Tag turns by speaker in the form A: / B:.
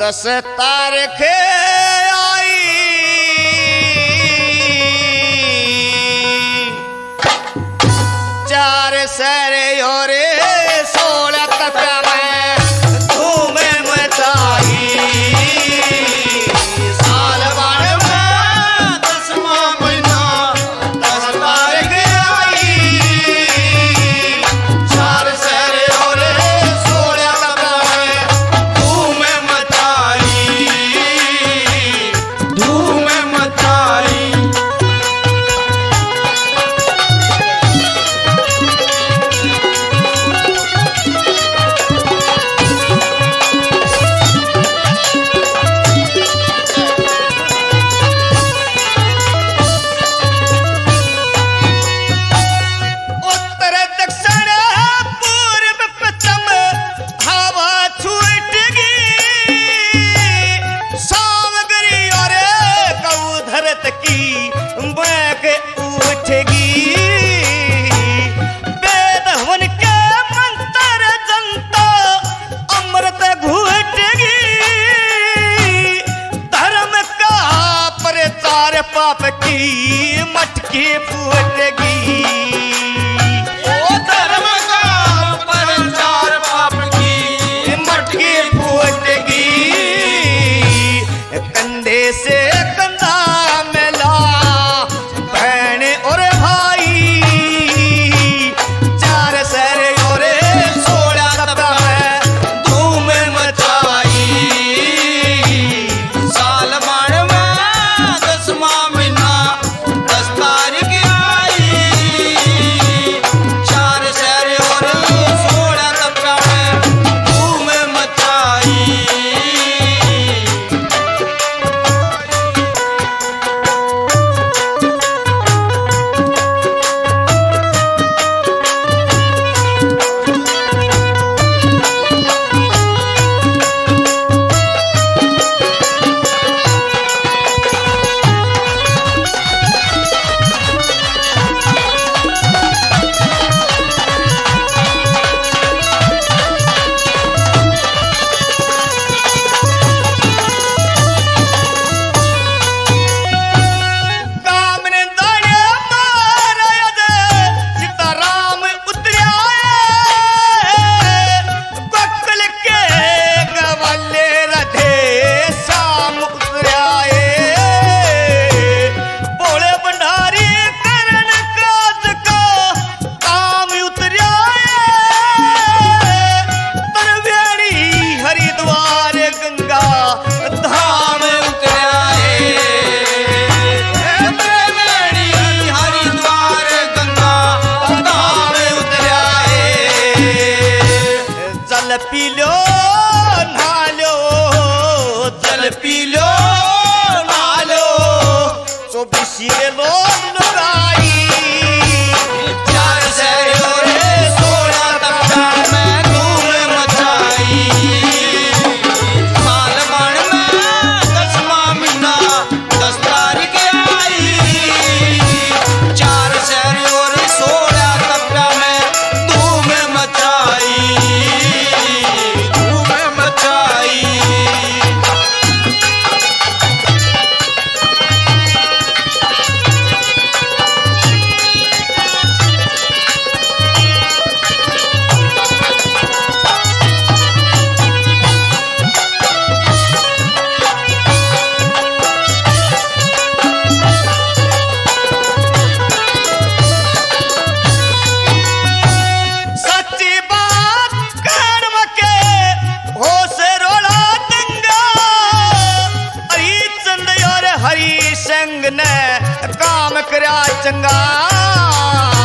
A: 10 तारीख आई, 4 सर और 16 तपिया में धूम मचाई। साल भर में 10वां महीना 10 तारीख आई, 4 सर और 16 तपिया में धूम मचाई,
B: धूम मचाई।
A: उत्तर दक्षिण पूर्व पश्चिम हवा छूटेगी, सामग्री और कऊ धरत की बैक उठेगी। वेद हवन के मंत्र जनता अमृत घूटेगी, धर्म का प्रचार पाप की मटकी फूटेगी।
B: धर्म का प्रचार पाप की
A: मटकी फूटेगी, कंधे से कंधा मिला बहन और भाई, 4 सर और 16 तपिया में धूम मचाई।
B: साल भर में 10वां महीना 10 तारीख आई, 4 सर और 16 तपिया में धूम मचाई।
A: कामने दाड़े महाराज सीताराम उतराए, गोकुल के गवाले राधे श्याम उतराए। बोले भंडारी करण काज का काम उतराए, तरवेड़ी हरिद्वार गंगा धाम उतराए।
B: त्रिवेणी हरिद्वार गंगा धाम उतराए।
A: जल पी लो नहा लो,
B: जल पी लो नहा लो,
A: 24 लोग लुगाई,
B: 4 सर और 16 तपिया में धूम मचाई। साल भर में 10वां महीना 10 तारीख आई, 4 सर और 16 तपिया में धूम मचाई, धूम मचाई।
A: सच्ची बात कहन के हो से रोड़ा दंगा, हरिचंद और हरि संग ने काम करया चंगा।